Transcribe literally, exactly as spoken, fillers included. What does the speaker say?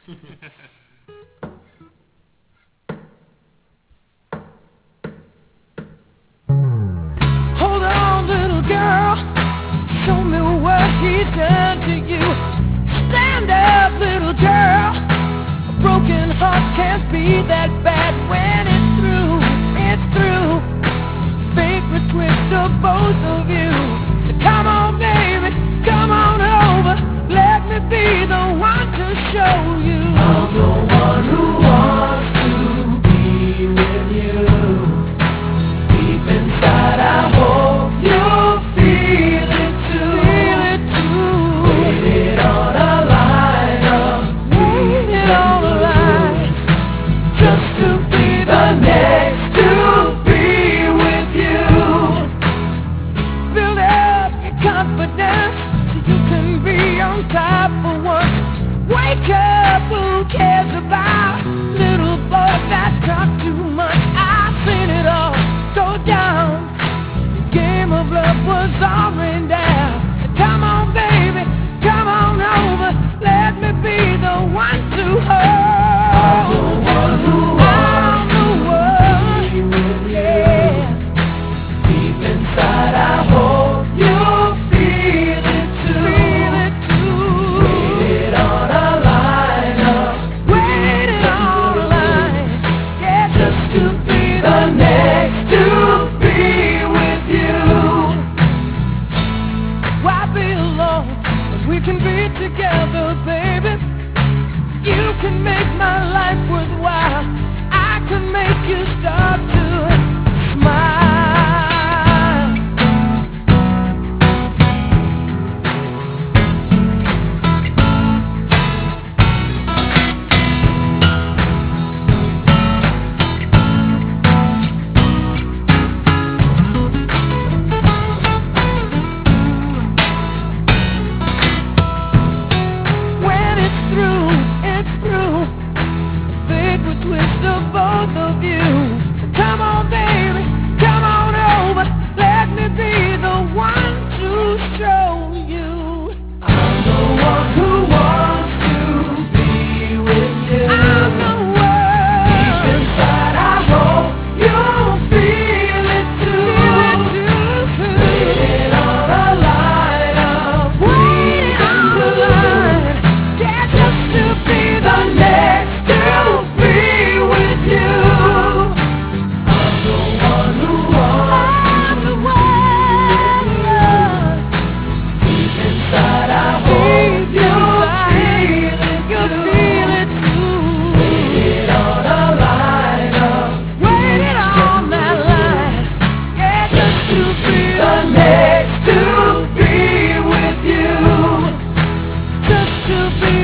Hold on, little girl, show me what he's done to you. Stand up, little girl, a broken heart can't be that bad. When it's through, it's through. Fate will twist of both of you. So come on, baby, come on over. Let me be the one to show you. I'm the one who wants to be with you. Deep inside, I hope you'll feel it too. Feel it too. Waited on a line up, waited on a line, just to be the next to be with you. Build up your confidence so you can be on top for once. Wake up, who cares about little boys that talk too much? I've seen it all go down. The game of love was all written down. So come on, baby, come on over. Let me be the one to hold. I'm the one who wants to be with you. Deep inside, I hope you'll feel it too. Feel it too. Waited on a line up, waited on a line, yeah, just to be the next to be with you. Why be alone when we can be together, baby? You can make my life worthwhile. I can make you start to smile. When it's through, it's through. Fate will twist of both of you. So come on, baby, come on over. Let me be the one to show you. I'm the one who wants to be with you. I'm the one. Deep inside, I hope you'll feel it too. Feel it too. Waiting on a line up, waiting on a line, yeah, just to be the next to be with you. I'm the one who wants to be with you. Deep inside, I hope you'll feel it too. Feel it too. Waited on a line up, waited on that line, yeah, just to be the next to be with you. Just to be